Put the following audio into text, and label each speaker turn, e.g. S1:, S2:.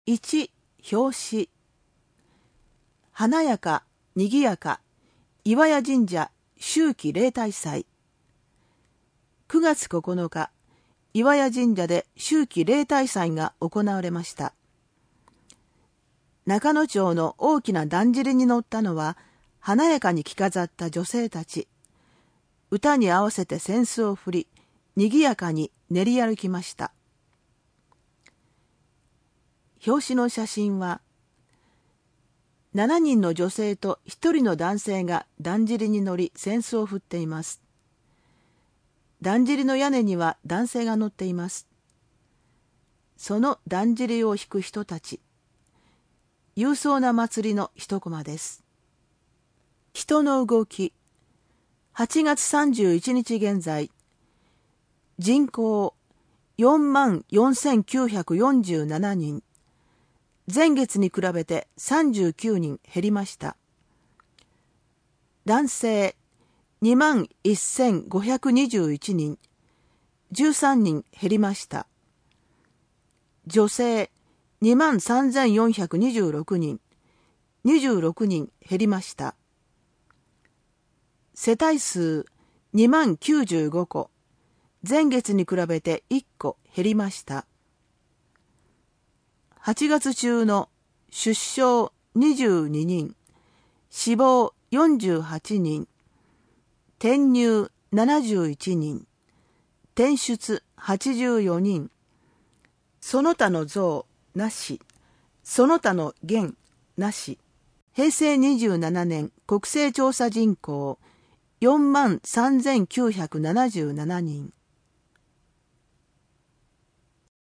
S1: 1、表紙。華やか、にぎやか、岩屋神社秋季例大祭。9月9日、岩屋神社で秋季例大祭が行われました。中野町の大きなだんじりに乗ったのは、華やかに着飾った女性たち。歌に合わせて扇子を振り、にぎやかに練り歩きました。表紙の写真は、7人の女性と1人の男性がだんじりに乗り扇子を振っています。だんじりの屋根には男性が乗っています。そのだんじりを引く人たち。勇壮な祭りの一コマです。人の動き。8月31日現在、人口44,947人。前月に比べて39人減りました。男性21,521人、13人減りました。女性23,426人、26人減りました。世帯数20,095戸、前月に比べて1戸減りました。8月中の出生22人、死亡48人、転入71人、転出84人、その他の増なし、その他の減なし。平成27年国勢調査人口43,977人。